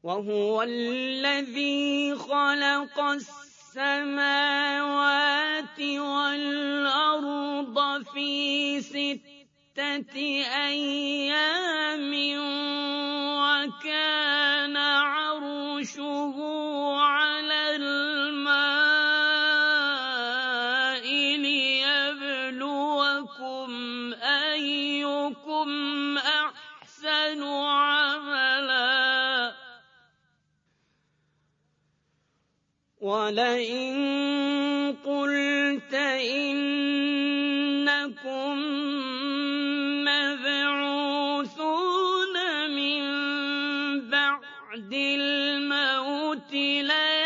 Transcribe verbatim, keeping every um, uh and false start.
وهو الذي خلق السماوات والأرض في ستة أيام وكان عرشه على الماء ليبلوكم أيكم أحسن عملا ولئن قلت إنكم مبعوثون من بعد الموت لا